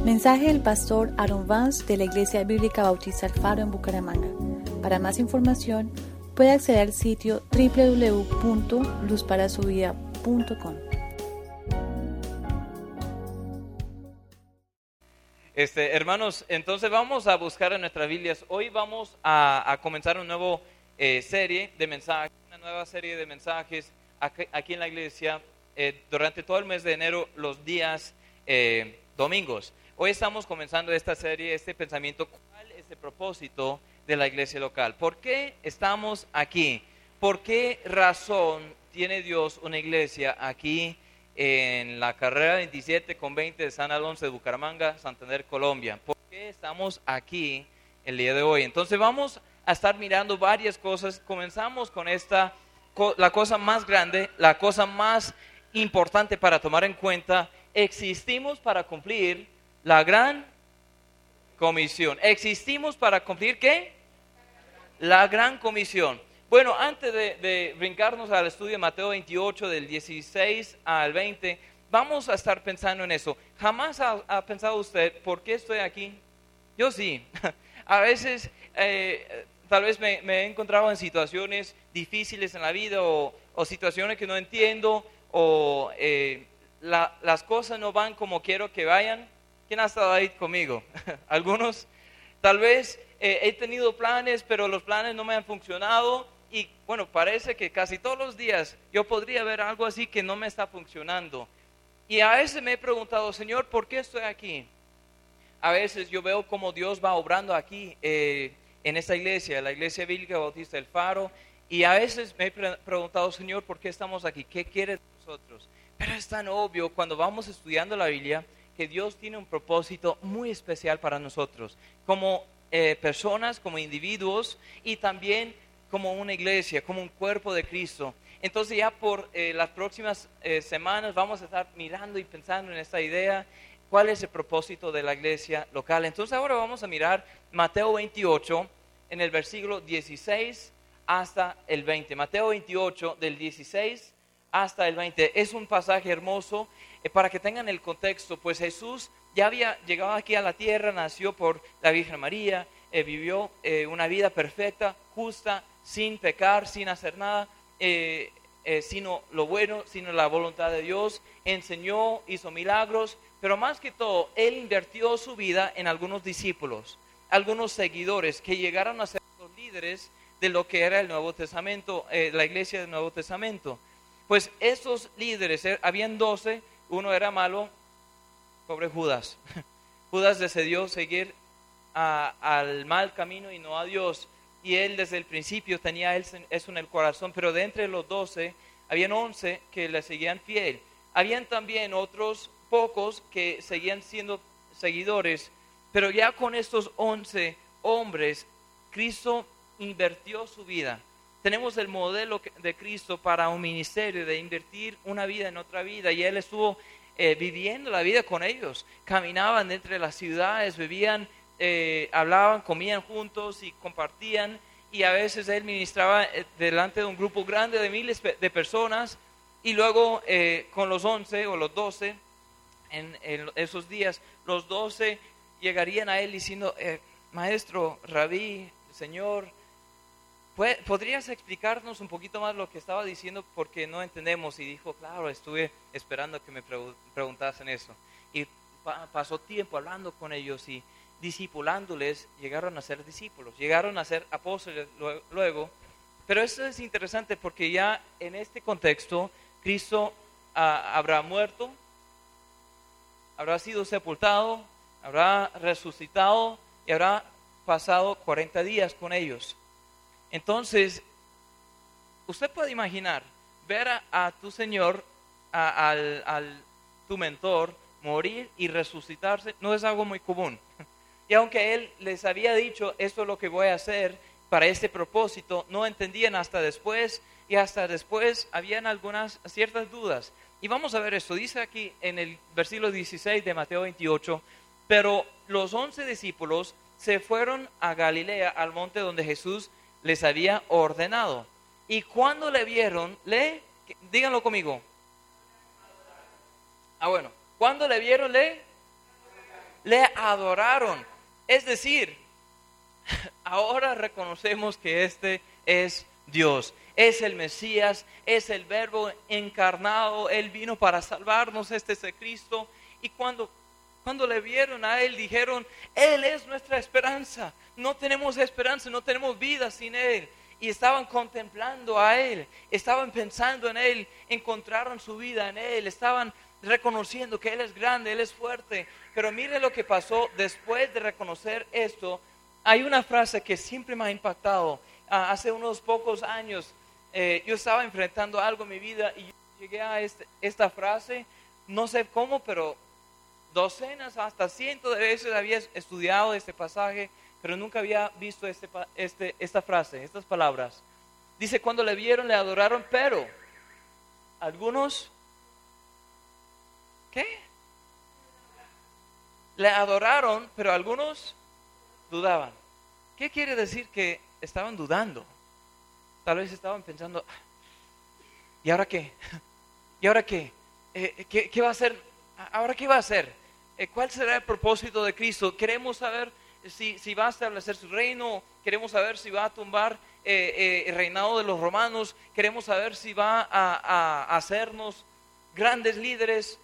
Mensaje del pastor Aaron Vance de la Iglesia Bíblica Bautista El Faro en Bucaramanga. Para más información, puede acceder al sitio www.luzparasuvida.com. Hermanos, entonces vamos a buscar en nuestras Biblias. Hoy vamos a comenzar una nueva serie de mensajes, aquí en la iglesia durante todo el mes de enero, los días domingos. Hoy estamos comenzando esta serie, este pensamiento. ¿Cuál es el propósito de la iglesia local? ¿Por qué estamos aquí? ¿Por qué razón tiene Dios una iglesia aquí en la carrera 27 con 20 de San Alonso de Bucaramanga, Santander, Colombia? ¿Por qué estamos aquí el día de hoy? Entonces vamos a estar mirando varias cosas. Comenzamos con la cosa más grande, la cosa más importante para tomar en cuenta. Existimos para cumplir la gran comisión. Existimos para cumplir ¿qué? La gran comisión. Bueno, antes de brincarnos al estudio de Mateo 28, del 16 al 20, vamos a estar pensando en eso. ¿Jamás ha pensado usted por qué estoy aquí? Yo sí. A veces, tal vez me he encontrado en situaciones difíciles en la vida o situaciones que no entiendo o las cosas no van como quiero que vayan. ¿Quién ha estado ahí conmigo? Algunos. Tal vez he tenido planes, pero los planes no me han funcionado. Y bueno, parece que casi todos los días yo podría ver algo así que no me está funcionando. Y a veces me he preguntado, Señor, ¿por qué estoy aquí? A veces yo veo cómo Dios va obrando aquí en esta iglesia, la Iglesia Bíblica Bautista El Faro. Y a veces me he preguntado, Señor, ¿por qué estamos aquí? ¿Qué quieres de nosotros? Pero es tan obvio cuando vamos estudiando la Biblia que Dios tiene un propósito muy especial para nosotros, como personas, como individuos y también como una iglesia, como un cuerpo de Cristo. Entonces ya por las próximas semanas vamos a estar mirando y pensando en esta idea, cuál es el propósito de la iglesia local. Entonces ahora vamos a mirar Mateo 28 en el versículo 16 hasta el 20. Mateo 28 del 16 hasta el 20. Es un pasaje hermoso para que tengan el contexto, pues Jesús ya había llegado aquí a la tierra, nació por la Virgen María, vivió una vida perfecta, justa, sin pecar, sin hacer nada, sino lo bueno, sino la voluntad de Dios. Enseñó, hizo milagros, pero más que todo, Él invirtió su vida en algunos discípulos, algunos seguidores que llegaron a ser los líderes de lo que era el Nuevo Testamento, la iglesia del Nuevo Testamento. Pues esos líderes, habían 12, uno era malo, pobre Judas. Judas decidió seguir al mal camino y no a Dios. Y él desde el principio tenía eso en el corazón. Pero de entre los 12, habían 11 que le seguían fiel. Habían también otros pocos que seguían siendo seguidores. Pero ya con estos 11 hombres, Cristo invirtió su vida. Tenemos el modelo de Cristo para un ministerio, de invertir una vida en otra vida. Y Él estuvo viviendo la vida con ellos. Caminaban entre las ciudades, vivían, hablaban, comían juntos y compartían. Y a veces Él ministraba delante de un grupo grande de miles de personas. Y luego con los 11 o los 12, en esos días, los 12 llegarían a Él diciendo, Maestro, Rabí, Señor, ¿podrías explicarnos un poquito más lo que estaba diciendo? Porque no entendemos. Y dijo, claro, estuve esperando que me preguntasen eso. Y pasó tiempo hablando con ellos y discipulándoles. Llegaron a ser discípulos, llegaron a ser apóstoles luego. Pero eso es interesante porque ya en este contexto, Cristo habrá muerto, habrá sido sepultado, habrá resucitado y habrá pasado 40 días con ellos. Entonces, usted puede imaginar, ver a tu Señor, tu mentor, morir y resucitarse, no es algo muy común. Y aunque Él les había dicho, esto es lo que voy a hacer para este propósito, no entendían hasta después, y hasta después habían ciertas dudas. Y vamos a ver esto, dice aquí en el versículo 16 de Mateo 28, pero los 11 discípulos se fueron a Galilea, al monte donde Jesús les había ordenado. Y cuando le vieron, díganlo conmigo. Bueno, cuando le vieron, le adoraron. Es decir, ahora reconocemos que este es Dios, es el Mesías, es el Verbo encarnado. Él vino para salvarnos, este es el Cristo. Y cuando le vieron a Él, dijeron: Él es nuestra esperanza. No tenemos esperanza, no tenemos vida sin Él. Y estaban contemplando a Él, estaban pensando en Él, encontraron su vida en Él, estaban reconociendo que Él es grande, Él es fuerte. Pero mire lo que pasó después de reconocer esto. Hay una frase que siempre me ha impactado. Hace unos pocos años yo estaba enfrentando algo en mi vida y yo llegué a esta frase, no sé cómo, pero docenas, hasta cientos de veces había estudiado este pasaje, pero nunca había visto esta frase, estas palabras. Dice: cuando le vieron, le adoraron, pero algunos, ¿qué? Le adoraron, pero algunos dudaban. ¿Qué quiere decir que estaban dudando? Tal vez estaban pensando: ¿y ahora qué? ¿Y ahora qué? ¿Qué va a hacer? ¿Ahora qué va a hacer? ¿Cuál será el propósito de Cristo? Queremos saber si va a establecer su reino. Queremos saber si va a tumbar el reinado de los romanos. Queremos saber si va a hacernos grandes líderes.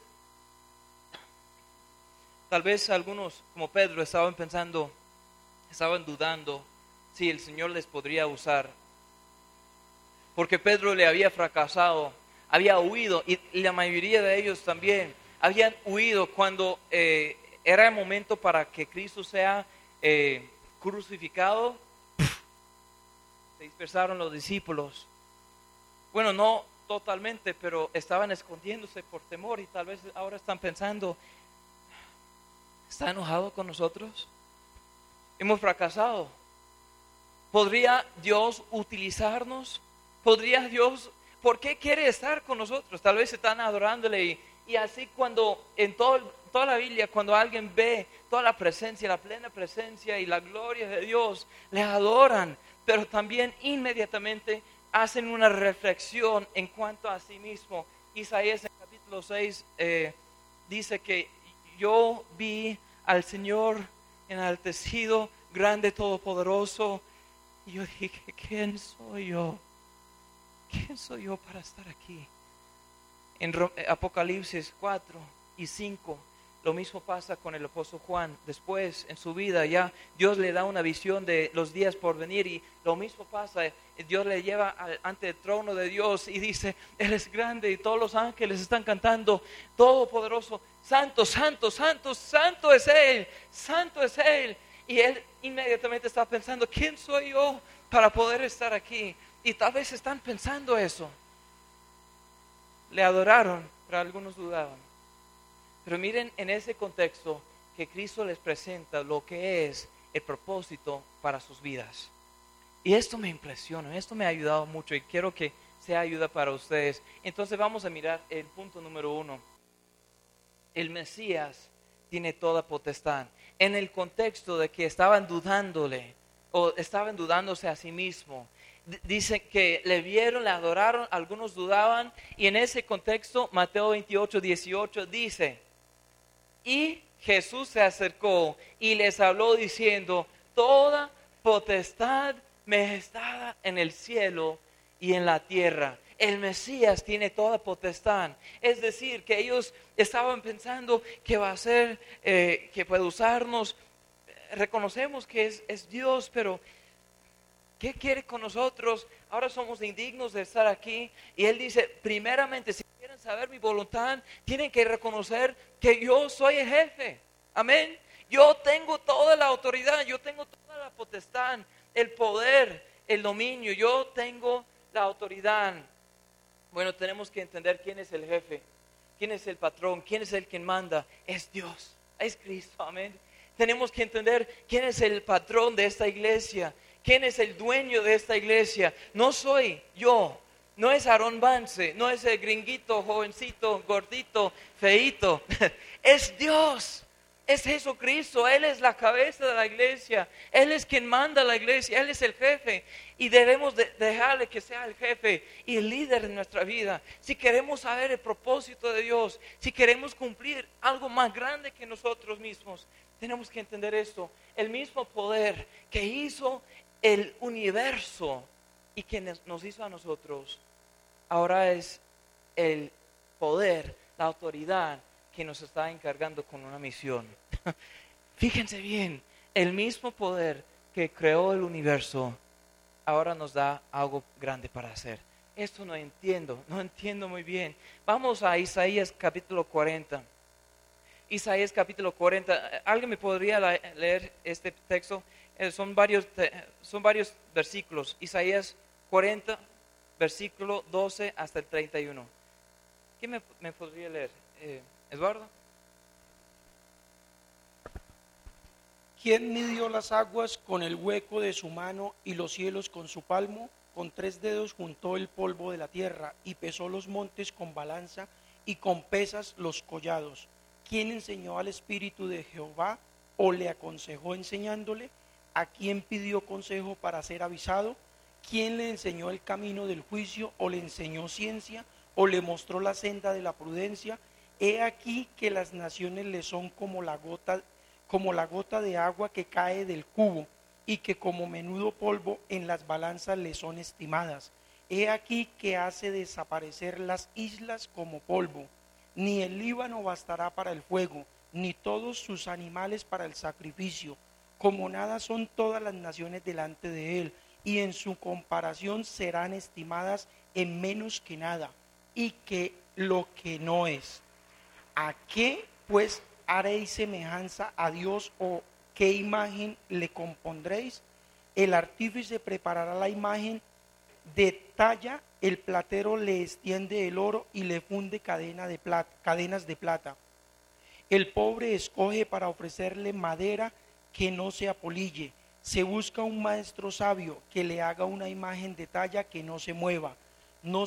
Tal vez algunos, como Pedro, estaban pensando, estaban dudando si el Señor les podría usar. Porque Pedro le había fracasado, había huido, y la mayoría de ellos también habían huido cuando era el momento para que Cristo sea crucificado. Se dispersaron los discípulos. Bueno, no totalmente, pero estaban escondiéndose por temor, y tal vez ahora están pensando: ¿está enojado con nosotros? Hemos fracasado. ¿Podría Dios utilizarnos? ¿Podría Dios? ¿Por qué quiere estar con nosotros? Tal vez están adorándole y así cuando en toda la Biblia, cuando alguien ve toda la presencia, la plena presencia y la gloria de Dios, le adoran, pero también inmediatamente hacen una reflexión en cuanto a sí mismo. Isaías en capítulo 6 dice que yo vi al Señor enaltecido, grande, todopoderoso. Y yo dije: ¿quién soy yo? ¿Quién soy yo para estar aquí? En Apocalipsis 4 y 5, lo mismo pasa con el apóstol Juan. Después, en su vida, ya Dios le da una visión de los días por venir, y lo mismo pasa. Dios le lleva ante el trono de Dios y dice: Él es grande, y todos los ángeles están cantando: todopoderoso, santo, santo, santo, santo es Él, santo es Él. Y él inmediatamente está pensando: ¿quién soy yo para poder estar aquí? Y tal vez están pensando eso. Le adoraron, pero algunos dudaban. Pero miren en ese contexto que Cristo les presenta lo que es el propósito para sus vidas. Y esto me impresiona, esto me ha ayudado mucho y quiero que sea ayuda para ustedes. Entonces vamos a mirar el punto número 1. El Mesías tiene toda potestad. En el contexto de que estaban dudándole o estaban dudándose a sí mismo, dice que le vieron, le adoraron, algunos dudaban, y en ese contexto Mateo 28:18 dice: y Jesús se acercó y les habló diciendo: toda potestad me es dada en el cielo y en la tierra. El Mesías tiene toda potestad. Es decir, que ellos estaban pensando que va a ser, que puede usarnos. Reconocemos que es Dios, pero ¿qué quiere con nosotros? Ahora somos indignos de estar aquí. Y Él dice: primeramente, si quieren saber mi voluntad, tienen que reconocer que yo soy el jefe. Amén. Yo tengo toda la autoridad, yo tengo toda la potestad, el poder, el dominio. Yo tengo la autoridad. Bueno, tenemos que entender quién es el jefe, quién es el patrón, quién es el quien manda. Es Dios, es Cristo. Amén. Tenemos que entender quién es el patrón de esta iglesia, quién es el dueño de esta iglesia. No soy yo, no es Aaron Vance, no es el gringuito, jovencito, gordito, feíto. Es Dios, Es Jesucristo, Él es la cabeza de la iglesia, Él es quien manda a la iglesia, Él es el jefe y debemos dejarle que sea el jefe y el líder de nuestra vida. Si queremos saber el propósito de Dios, si queremos cumplir algo más grande que nosotros mismos, tenemos que entender esto. El mismo poder que hizo el universo y que nos hizo a nosotros, ahora es el poder, la autoridad que nos está encargando con una misión. Fíjense bien, el mismo poder que creó el universo ahora nos da algo grande para hacer. Esto no entiendo muy bien. Vamos a Isaías capítulo 40. Isaías capítulo 40. ¿Alguien me podría leer este texto? Son varios versículos. Isaías 40, versículo 12 hasta el 31. ¿Quién me podría leer? Eduardo. ¿Quién midió las aguas con el hueco de su mano y los cielos con su palmo? Con 3 dedos juntó el polvo de la tierra y pesó los montes con balanza y con pesas los collados. ¿Quién enseñó al Espíritu de Jehová o le aconsejó enseñándole? ¿A quién pidió consejo para ser avisado? ¿Quién le enseñó el camino del juicio o le enseñó ciencia o le mostró la senda de la prudencia? He aquí que las naciones le son como la gota de agua que cae del cubo y que como menudo polvo en las balanzas le son estimadas. He aquí que hace desaparecer las islas como polvo. Ni el Líbano bastará para el fuego, ni todos sus animales para el sacrificio. Como nada son todas las naciones delante de él, y en su comparación serán estimadas en menos que nada, y que lo que no es. ¿A qué pues haréis semejanza a Dios o qué imagen le compondréis? El artífice preparará la imagen de talla, el platero le extiende el oro y le funde cadenas de plata. El pobre escoge para ofrecerle madera que no se apolille. Se busca un maestro sabio que le haga una imagen de talla que no se mueva. ¿No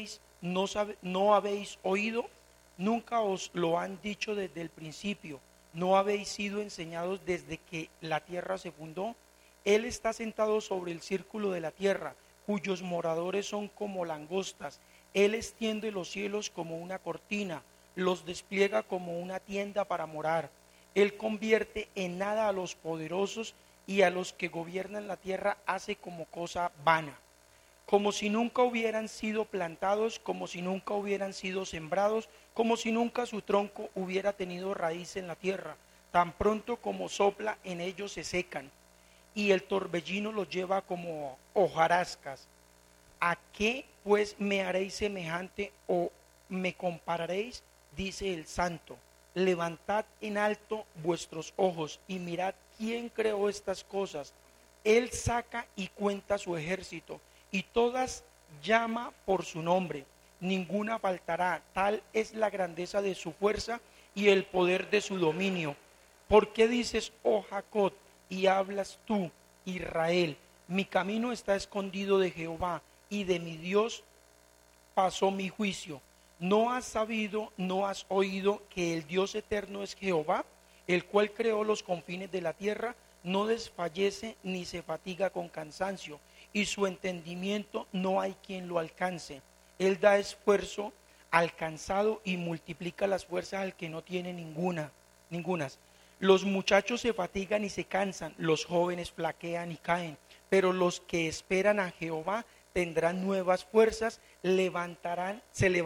habéis oído? Nunca os lo han dicho desde el principio. ¿No habéis sido enseñados desde que la tierra se fundó? Él está sentado sobre el círculo de la tierra, cuyos moradores son como langostas. Él extiende los cielos como una cortina, los despliega como una tienda para morar. Él convierte en nada a los poderosos y a los que gobiernan la tierra hace como cosa vana. Como si nunca hubieran sido plantados, como si nunca hubieran sido sembrados, como si nunca su tronco hubiera tenido raíz en la tierra. Tan pronto como sopla en ellos se secan, y el torbellino los lleva como hojarascas. ¿A qué pues me haréis semejante o me compararéis? Dice el Santo. Levantad en alto vuestros ojos y mirad quién creó estas cosas. Él saca y cuenta su ejército, y todas llama por su nombre. Ninguna faltará, tal es la grandeza de su fuerza y el poder de su dominio. ¿Por qué dices, oh Jacob, y hablas tú, Israel? Mi camino está escondido de Jehová, y de mi Dios pasó mi juicio. ¿No has sabido, no has oído que el Dios eterno es Jehová, el cual creó los confines de la tierra? No desfallece ni se fatiga con cansancio, y su entendimiento no hay quien lo alcance. Él da esfuerzo al cansado y multiplica las fuerzas al que no tiene ningunas. Los muchachos se fatigan y se cansan, los jóvenes flaquean y caen, pero los que esperan a Jehová tendrán nuevas fuerzas, levantarán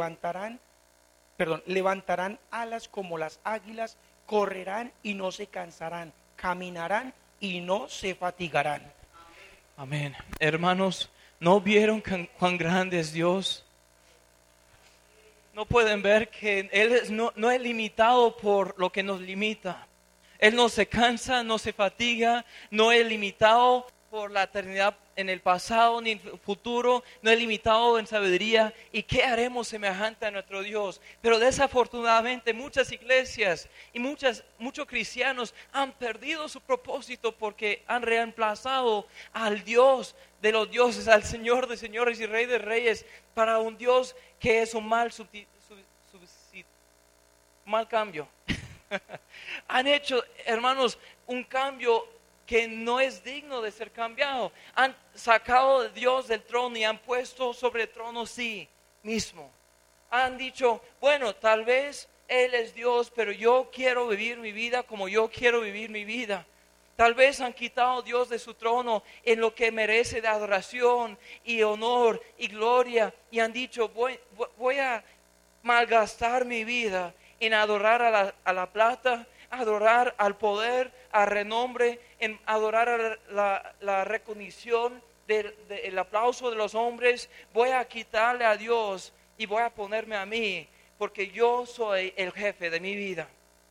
alas como las águilas, correrán y no se cansarán, caminarán y no se fatigarán. Amén. Hermanos, ¿no vieron cuán grande es Dios? ¿No pueden ver que Él no es limitado por lo que nos limita? Él no se cansa, no se fatiga, no es limitado por la eternidad en el pasado ni en el futuro, no es limitado en sabiduría. ¿Y qué haremos semejante a nuestro Dios? Pero desafortunadamente muchas iglesias y muchos cristianos han perdido su propósito porque han reemplazado al Dios de los dioses, al Señor de señores y Rey de reyes, para un Dios que es un mal cambio. Han hecho, hermanos, un cambio que no es digno de ser cambiado. Han sacado a Dios del trono y han puesto sobre el trono sí mismo. Han dicho, bueno, tal vez Él es Dios, pero yo quiero vivir mi vida como yo quiero vivir mi vida. Tal vez han quitado a Dios de su trono en lo que merece de adoración y honor y gloria. Y han dicho, voy a malgastar mi vida en adorar a la plata, adorar al poder, al renombre, en adorar a la recognición del aplauso de los hombres. Voy a quitarle a Dios y voy a ponerme a mí, porque yo soy el jefe de mi vida.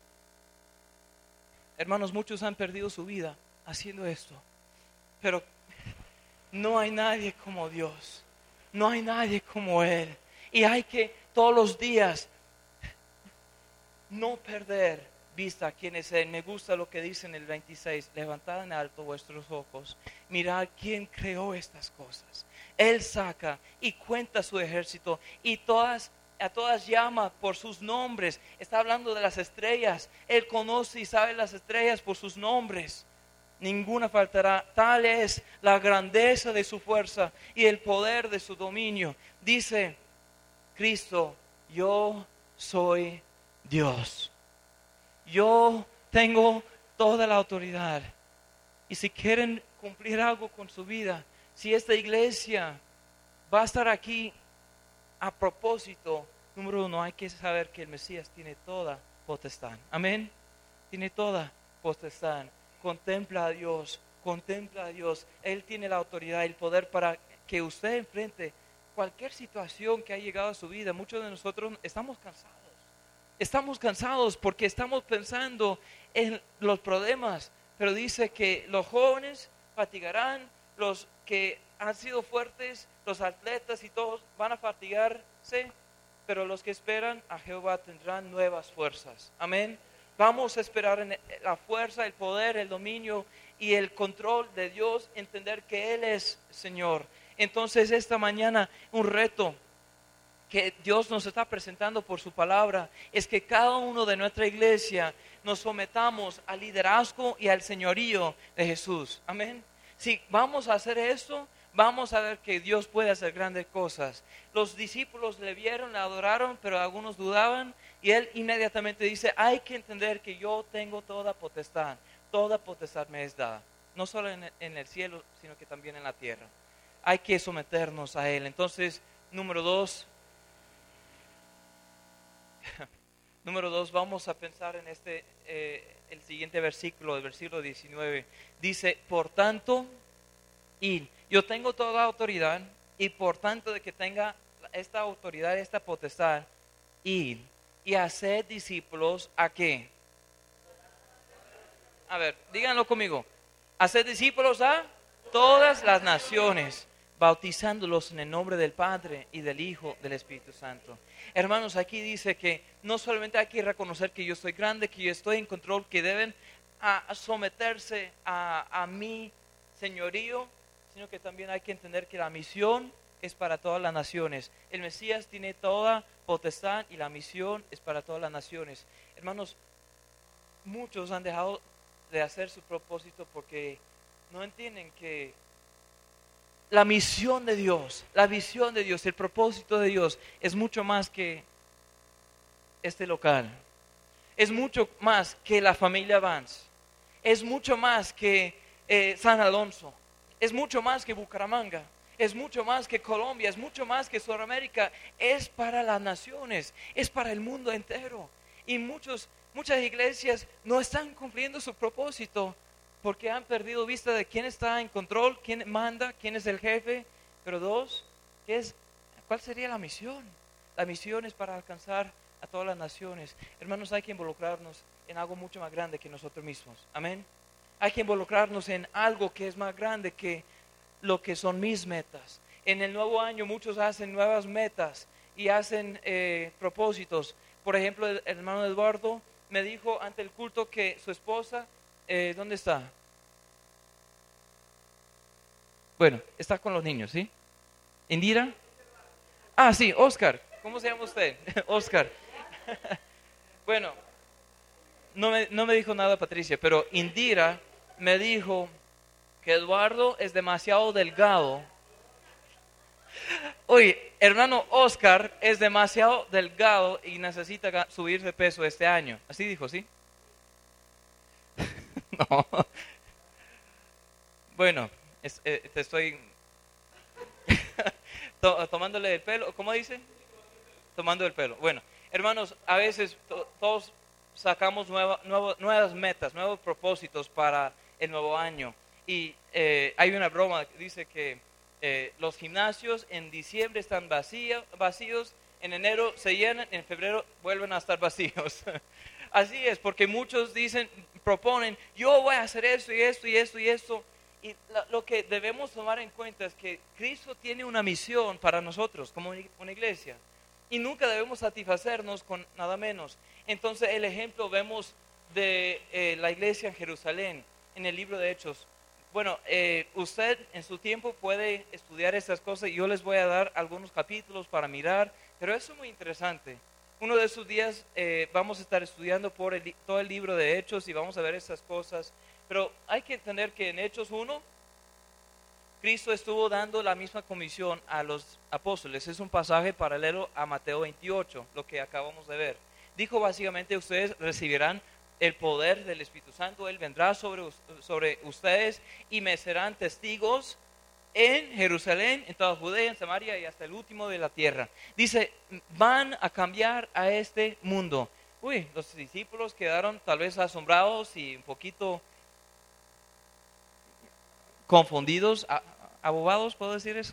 Hermanos, muchos han perdido su vida haciendo esto, pero no hay nadie como Dios, no hay nadie como Él. Y hay que todos los días no perder vista quién es Él. Me gusta lo que dice en el 26, levantad en alto vuestros ojos, mirad quién creó estas cosas. Él saca y cuenta su ejército y a todas llama por sus nombres. Está hablando de las estrellas. Él conoce y sabe las estrellas por sus nombres. Ninguna faltará. Tal es la grandeza de su fuerza y el poder de su dominio. Dice Cristo, yo soy Dios. Yo tengo toda la autoridad. Y si quieren cumplir algo con su vida, si esta iglesia va a estar aquí a propósito, número uno, hay que saber que el Mesías tiene toda potestad. Amén. Tiene toda potestad. Contempla a Dios. Él tiene la autoridad y el poder para que usted enfrente cualquier situación que ha llegado a su vida. Muchos de nosotros estamos cansados. Estamos cansados porque estamos pensando en los problemas. Pero dice que los jóvenes fatigarán, los que han sido fuertes, los atletas y todos van a fatigarse, pero los que esperan a Jehová tendrán nuevas fuerzas. Amén. Vamos a esperar en la fuerza, el poder, el dominio y el control de Dios, entender que Él es Señor. Entonces esta mañana un reto que Dios nos está presentando por su palabra es que cada uno de nuestra iglesia nos sometamos al liderazgo y al señorío de Jesús. Amén. Si vamos a hacer esto, vamos a ver que Dios puede hacer grandes cosas. Los discípulos le vieron, le adoraron, pero algunos dudaban y Él inmediatamente dice, hay que entender que yo tengo toda potestad me es dada, no solo en el cielo, sino que también en la tierra. Hay que someternos a Él. Entonces, número dos, vamos a pensar en el siguiente versículo, el versículo 19. Dice, por tanto, yo tengo toda autoridad y por tanto de que tenga esta autoridad, esta potestad, id y hacer discípulos ¿a qué? A ver, díganlo conmigo. Hacer discípulos a todas las naciones, bautizándolos en el nombre del Padre y del Hijo, del Espíritu Santo. Hermanos, aquí dice que no solamente hay que reconocer que yo soy grande, que yo estoy en control, que deben someterse a mi señorío, sino que también hay que entender que la misión es para todas las naciones. El Mesías tiene toda potestad y la misión es para todas las naciones. Hermanos, muchos han dejado de hacer su propósito porque no entienden que la misión de Dios, la visión de Dios, el propósito de Dios es mucho más que este local. Es mucho más que la familia Vance. Es mucho más que San Alonso. Es mucho más que Bucaramanga. Es mucho más que Colombia. Es mucho más que Sudamérica. Es para las naciones. Es para el mundo entero. Y muchas iglesias no están cumpliendo su propósito porque han perdido vista de quién está en control, quién manda, quién es el jefe. Pero dos, ¿cuál sería la misión? La misión es para alcanzar a todas las naciones. Hermanos, hay que involucrarnos en algo mucho más grande que nosotros mismos. Amén. Hay que involucrarnos en algo que es más grande que lo que son mis metas. En el nuevo año muchos hacen nuevas metas y hacen propósitos. Por ejemplo, el hermano Eduardo me dijo ante el culto que su esposa, ¿dónde está? Bueno, está con los niños, ¿sí? ¿Indira? Ah, sí, Oscar. ¿Cómo se llama usted? Oscar. Bueno, no me dijo nada Patricia, pero Indira me dijo que Eduardo es demasiado delgado. Oye, hermano Oscar es demasiado delgado y necesita subir de peso este año. Así dijo, ¿sí? No. Bueno, te estoy tomándole el pelo. ¿Cómo dice? Tomando el pelo. Bueno, hermanos, a veces todos sacamos nuevas metas, nuevos propósitos para el nuevo año. Y hay una broma que dice que los gimnasios en diciembre están vacíos, en enero se llenan, en febrero vuelven a estar vacíos. Así es, porque muchos proponen, yo voy a hacer esto y esto y esto y esto. Y lo que debemos tomar en cuenta es que Cristo tiene una misión para nosotros como una iglesia. Y nunca debemos satisfacernos con nada menos. Entonces el ejemplo vemos de la iglesia en Jerusalén, en el libro de Hechos. Bueno, usted en su tiempo puede estudiar estas cosas y yo les voy a dar algunos capítulos para mirar, pero eso es muy interesante. Uno de esos días vamos a estar estudiando todo el libro de Hechos y vamos a ver estas cosas, pero hay que entender que en Hechos 1, Cristo estuvo dando la misma comisión a los apóstoles. Es un pasaje paralelo a Mateo 28, lo que acabamos de ver. Dijo básicamente, ustedes recibirán el poder del Espíritu Santo, Él vendrá sobre ustedes y me serán testigos en Jerusalén, en toda Judea, en Samaria y hasta el último de la tierra. Dice, van a cambiar a este mundo. Los discípulos quedaron tal vez asombrados y un poquito confundidos, abobados, ¿puedo decir eso?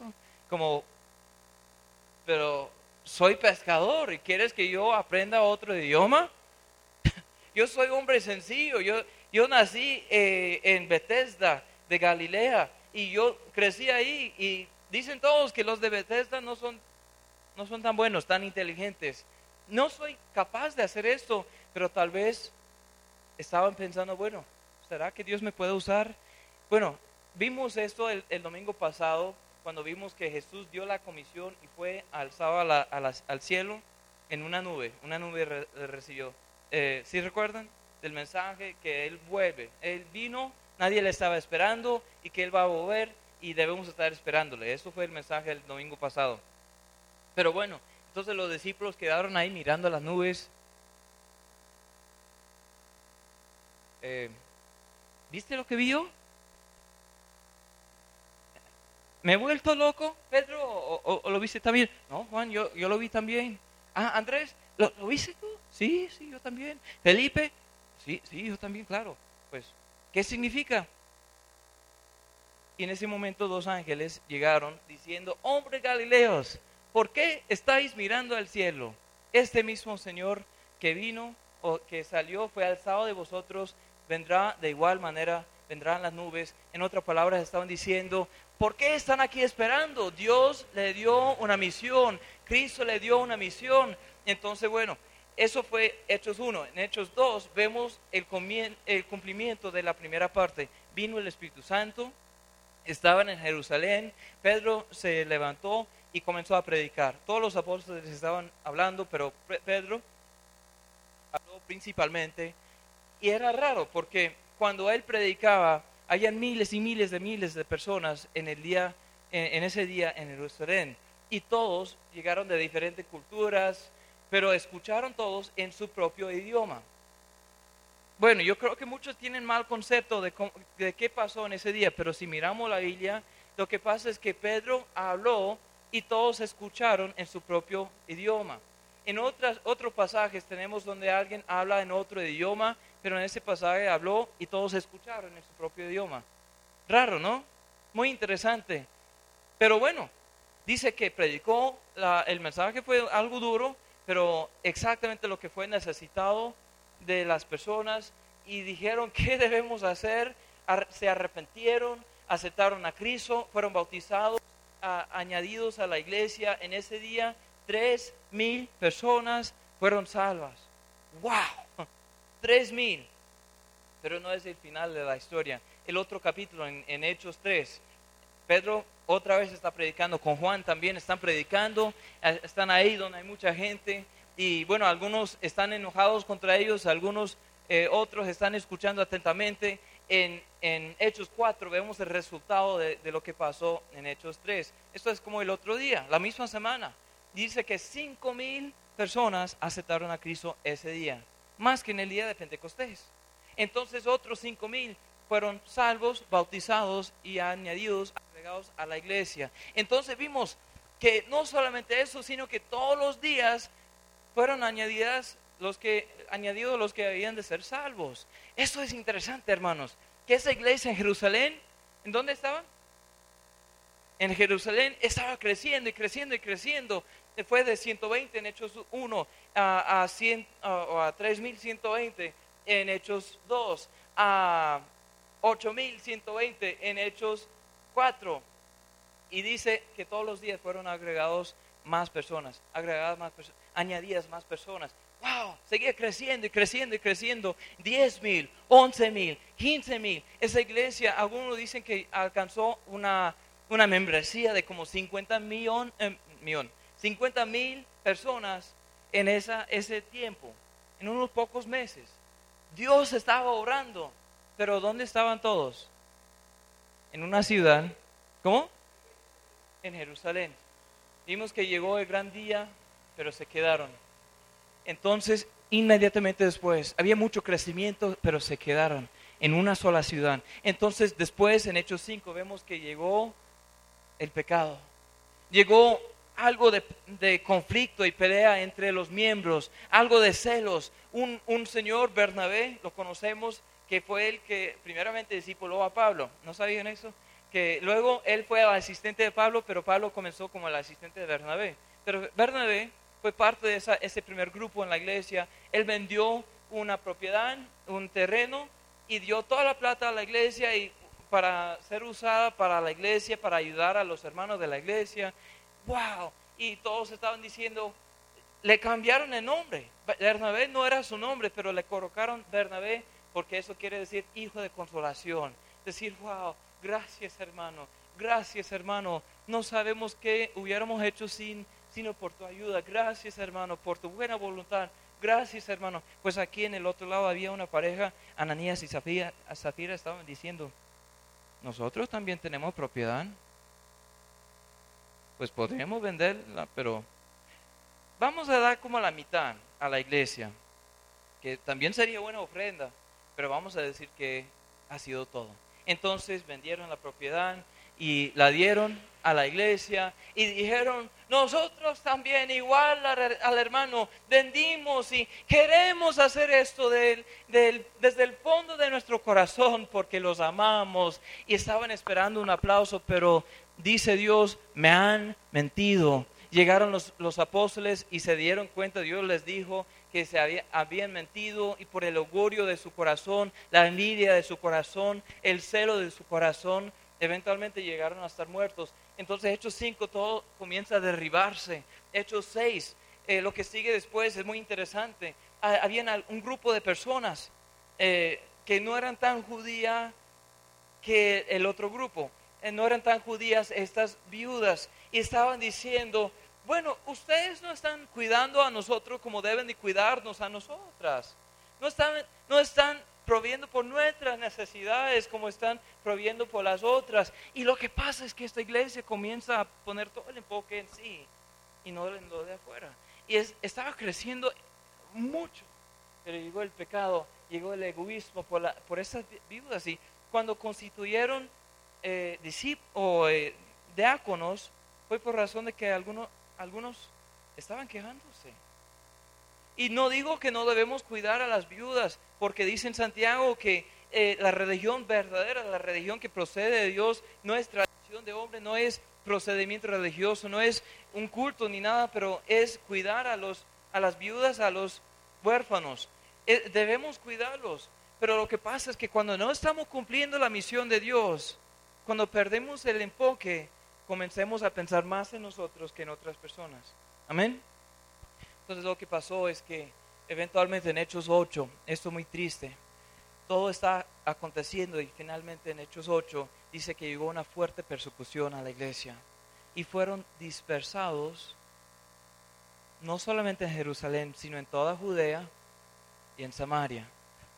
Pero soy pescador y ¿quieres que yo aprenda otro idioma? Yo soy hombre sencillo, yo nací en Bethesda de Galilea y yo crecí ahí y dicen todos que los de Bethesda no son tan buenos, tan inteligentes. No soy capaz de hacer esto, pero tal vez estaban pensando, bueno, ¿será que Dios me puede usar? Bueno, vimos esto el domingo pasado cuando vimos que Jesús dio la comisión y fue alzado al cielo en una nube recibió. ¿Sí recuerdan del mensaje? Que Él vuelve, Él vino, nadie le estaba esperando y que Él va a volver y debemos estar esperándole. Eso fue el mensaje del domingo pasado. Pero bueno, entonces los discípulos quedaron ahí mirando las nubes. ¿Viste lo que vio? ¿Me he vuelto loco, Pedro? ¿O lo viste también? No, Juan, yo lo vi también. Andrés, ¿lo viste tú? Sí, yo también. Felipe, sí, yo también, claro. Pues, ¿qué significa? Y en ese momento 2 ángeles llegaron diciendo, hombres galileos, ¿por qué estáis mirando al cielo? Este mismo Señor que vino o que salió fue alzado de vosotros, vendrá de igual manera, vendrán las nubes. En otras palabras estaban diciendo, ¿por qué están aquí esperando? Dios le dio una misión, Cristo le dio una misión. Entonces, bueno, eso fue Hechos 1. En Hechos 2 vemos el cumplimiento de la primera parte. Vino el Espíritu Santo, estaban en Jerusalén, Pedro se levantó y comenzó a predicar. Todos los apóstoles estaban hablando, pero Pedro habló principalmente. Y era raro porque cuando él predicaba, había miles y miles de personas en ese día en Jerusalén. Y todos llegaron de diferentes culturas, pero escucharon todos en su propio idioma. Bueno, yo creo que muchos tienen mal concepto de qué pasó en ese día, pero si miramos la Biblia, lo que pasa es que Pedro habló y todos escucharon en su propio idioma. En otros pasajes tenemos donde alguien habla en otro idioma, pero en ese pasaje habló y todos escucharon en su propio idioma. Raro, ¿no? Muy interesante. Pero bueno, dice que predicó, el mensaje fue algo duro, pero exactamente lo que fue necesitado de las personas y dijeron, ¿qué debemos hacer? Se arrepintieron, aceptaron a Cristo, fueron bautizados, añadidos a la iglesia. En ese día 3,000 personas fueron salvas. ¡Wow! 3,000. Pero no es el final de la historia. El otro capítulo en Hechos 3, Pedro otra vez está predicando, con Juan también están predicando, están ahí donde hay mucha gente y bueno, algunos están enojados contra ellos, algunos otros están escuchando atentamente. En Hechos 4 vemos el resultado de lo que pasó en Hechos 3. Esto es como el otro día, la misma semana. Dice que 5,000 personas aceptaron a Cristo ese día, más que en el día de Pentecostés. Entonces otros 5,000 fueron salvos, bautizados y añadidos, agregados a la iglesia. Entonces vimos que no solamente eso, sino que todos los días fueron añadidos los que habían de ser salvos. Esto es interesante, hermanos, que esa iglesia en Jerusalén, ¿en dónde estaba? En Jerusalén estaba creciendo y creciendo y creciendo. Fue de 120 en Hechos 1 a 3,120 en Hechos 2, a 8,120 en Hechos 4. Y dice que todos los días fueron agregadas más personas. Añadidas más personas. ¡Wow! Seguía creciendo y creciendo y creciendo. 10,000, 11,000, 15,000. Esa iglesia, algunos dicen que alcanzó una membresía de como 50,000 personas en ese tiempo, en unos pocos meses. Dios estaba obrando, pero ¿dónde estaban todos? En una ciudad, ¿cómo? En Jerusalén. Vimos que llegó el gran día, pero se quedaron. Entonces, inmediatamente después, había mucho crecimiento, pero se quedaron en una sola ciudad. Entonces, después, en Hechos 5, vemos que llegó el pecado. Llegó algo de conflicto y pelea entre los miembros, algo de celos. Un señor, Bernabé, lo conocemos, que fue el que primeramente discipuló a Pablo. ¿No sabían eso? Que luego él fue el asistente de Pablo, pero Pablo comenzó como el asistente de Bernabé. Pero Bernabé fue parte de ese primer grupo en la iglesia. Él vendió una propiedad, un terreno, y dio toda la plata a la iglesia y para ser usada para la iglesia, para ayudar a los hermanos de la iglesia. ¡Wow! Y todos estaban diciendo, le cambiaron el nombre. Bernabé no era su nombre, pero le colocaron Bernabé porque eso quiere decir hijo de consolación. Decir, wow, gracias hermano, no sabemos qué hubiéramos hecho sino por tu ayuda. Gracias hermano, por tu buena voluntad. Gracias hermano. Pues aquí en el otro lado había una pareja, Ananías y Zafira estaban diciendo, nosotros también tenemos propiedad. Pues podríamos venderla, pero vamos a dar como la mitad a la iglesia, que también sería buena ofrenda, pero vamos a decir que ha sido todo. Entonces vendieron la propiedad y la dieron a la iglesia y dijeron, nosotros también igual al hermano vendimos y queremos hacer esto desde el fondo de nuestro corazón porque los amamos. Y estaban esperando un aplauso, pero dice Dios, me han mentido. Llegaron los apóstoles y se dieron cuenta, Dios les dijo que habían mentido, y por el orgullo de su corazón, la envidia de su corazón, el celo de su corazón, eventualmente llegaron a estar muertos. Entonces Hechos 5 todo comienza a derribarse. Hechos 6, lo que sigue después es muy interesante. Había un grupo de personas que no eran tan judías que el otro grupo. No eran tan judías estas viudas, y estaban diciendo, bueno, ustedes no están cuidando a nosotros como deben de cuidarnos a nosotras. No están proviendo por nuestras necesidades como están proviendo por las otras. Y lo que pasa es que esta iglesia comienza a poner todo el enfoque en sí y no en lo de afuera. Y estaba creciendo mucho, pero llegó el pecado, llegó el egoísmo por esas viudas. Y cuando constituyeron diáconos, fue por razón de que algunos estaban quejándose. Y no digo que no debemos cuidar a las viudas, porque dice en Santiago que la religión verdadera, la religión que procede de Dios, no es tradición de hombre, no es procedimiento religioso, no es un culto ni nada, pero es cuidar a las viudas, a los huérfanos. Debemos cuidarlos, pero lo que pasa es que cuando no estamos cumpliendo la misión de Dios, cuando perdemos el enfoque, comencemos a pensar más en nosotros que en otras personas. Amén. Entonces lo que pasó es que eventualmente en Hechos 8, esto es muy triste, todo está aconteciendo y finalmente en Hechos 8 dice que llegó una fuerte persecución a la iglesia y fueron dispersados no solamente en Jerusalén, sino en toda Judea y en Samaria.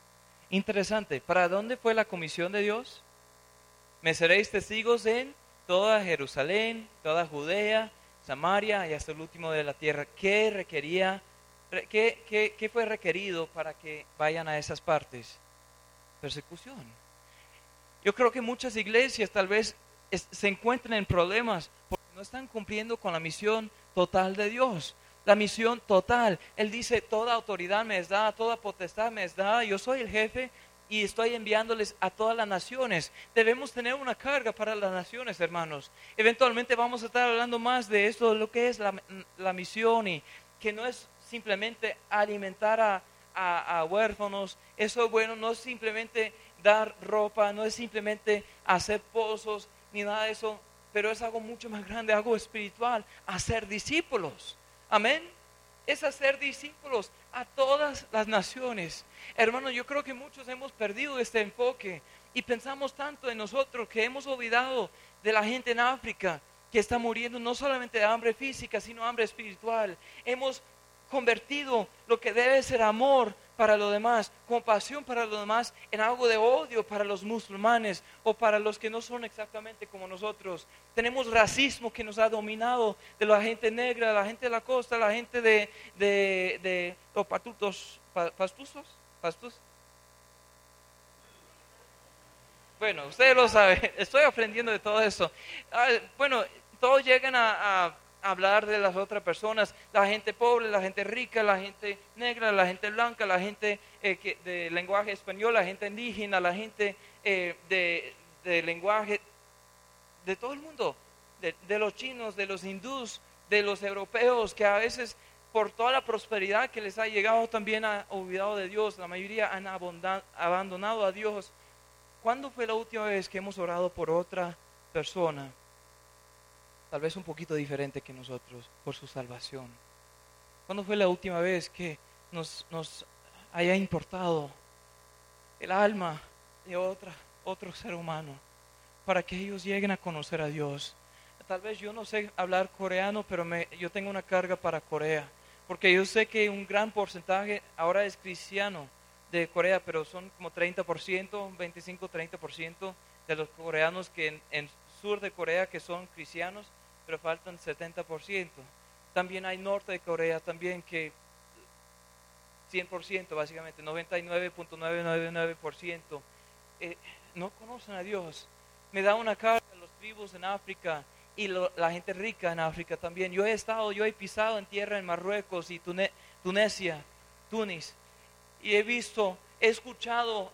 Interesante. ¿Para dónde fue la comisión de Dios? Me seréis testigos en toda Jerusalén, toda Judea, Samaria y hasta el último de la tierra. ¿Qué requería? ¿Qué fue requerido para que vayan a esas partes? Persecución. Yo creo que muchas iglesias tal vez se encuentran en problemas porque no están cumpliendo con la misión total de Dios. La misión total. Él dice, toda autoridad me es dada, toda potestad me es dada. Yo soy el jefe y estoy enviándoles a todas las naciones. Debemos tener una carga para las naciones, hermanos. Eventualmente vamos a estar hablando más de esto, de lo que es la misión, y que no es simplemente alimentar a huérfanos. Eso es bueno, no es simplemente dar ropa, no es simplemente hacer pozos, ni nada de eso, pero es algo mucho más grande, algo espiritual, hacer discípulos. Amén. Es hacer discípulos a todas las naciones. Hermanos, yo creo que muchos hemos perdido este enfoque y pensamos tanto en nosotros que hemos olvidado de la gente en África que está muriendo no solamente de hambre física, sino hambre espiritual. Hemos convertido lo que debe ser amor para los demás, compasión para los demás, en algo de odio para los musulmanes o para los que no son exactamente como nosotros. Tenemos racismo que nos ha dominado, de la gente negra, la gente de la costa, la gente de los pastus. Bueno, ustedes lo saben, estoy aprendiendo de todo eso. Bueno, todos llegan a hablar de las otras personas, la gente pobre, la gente rica, la gente negra, la gente blanca, la gente de lenguaje español, la gente indígena, la gente de lenguaje de todo el mundo, de los chinos, de los hindús, de los europeos, que a veces por toda la prosperidad que les ha llegado también han olvidado de Dios. La mayoría han abandonado a Dios. ¿Cuándo fue la última vez que hemos orado por otra persona, tal vez un poquito diferente que nosotros, por su salvación? ¿Cuándo fue la última vez que nos haya importado el alma de otro ser humano para que ellos lleguen a conocer a Dios? Tal vez yo no sé hablar coreano, pero yo tengo una carga para Corea, porque yo sé que un gran porcentaje ahora es cristiano de Corea, pero son como 30%, 25-30% de los coreanos que en el sur de Corea que son cristianos, pero faltan 70%. También hay norte de Corea también que 100%, básicamente 99.999% no conocen a Dios. Me da una carga a los tribus en África y la gente rica en África también. Yo he pisado en tierra en Marruecos y Túnez, y he escuchado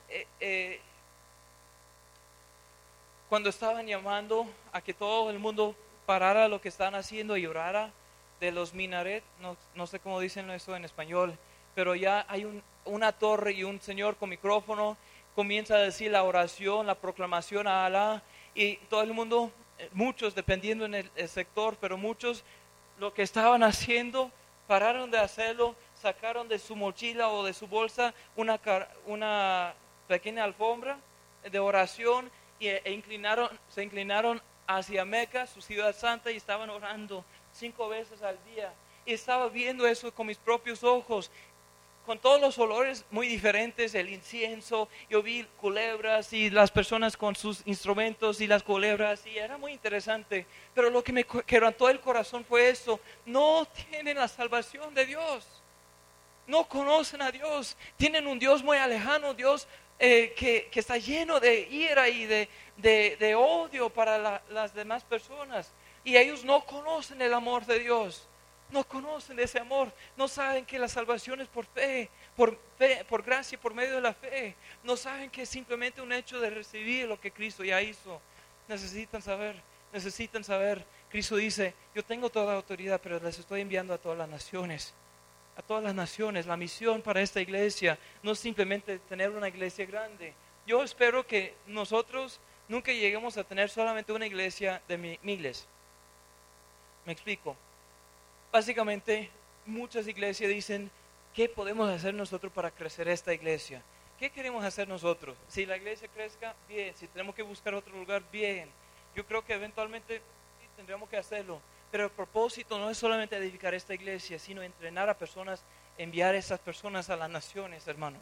cuando estaban llamando a que todo el mundo parara lo que están haciendo y orara de los minaret, no sé cómo dicen eso en español, pero ya hay una torre y un señor con micrófono comienza a decir la oración, la proclamación a Alá, y todo el mundo, muchos dependiendo en el sector, pero muchos lo que estaban haciendo pararon de hacerlo, sacaron de su mochila o de su bolsa una pequeña alfombra de oración se inclinaron hacia Meca, su ciudad santa, y estaban orando 5 veces al día. Y estaba viendo eso con mis propios ojos, con todos los olores muy diferentes, el incienso. Yo vi culebras y las personas con sus instrumentos y las culebras, y era muy interesante. Pero lo que me quebrantó el corazón fue eso: no tienen la salvación de Dios, no conocen a Dios, tienen un Dios muy lejano, Dios que está lleno de ira y de odio para las demás personas, y ellos no conocen el amor de Dios. No conocen ese amor, no saben que la salvación es por fe, por gracia, por medio de la fe. No saben que es simplemente un hecho de recibir lo que Cristo ya hizo. Necesitan saber. Cristo dice: yo tengo toda la autoridad, pero les estoy enviando a todas las naciones. A todas las naciones. La misión para esta iglesia no es simplemente tener una iglesia grande. Yo espero que nosotros nunca lleguemos a tener solamente una iglesia de miles. Me explico. Básicamente, muchas iglesias dicen: ¿qué podemos hacer nosotros para crecer esta iglesia? ¿Qué queremos hacer nosotros? Si la iglesia crezca, bien. Si tenemos que buscar otro lugar, bien. Yo creo que eventualmente sí, tendremos que hacerlo. Pero el propósito no es solamente edificar esta iglesia, sino entrenar a personas, enviar a esas personas a las naciones, hermanos.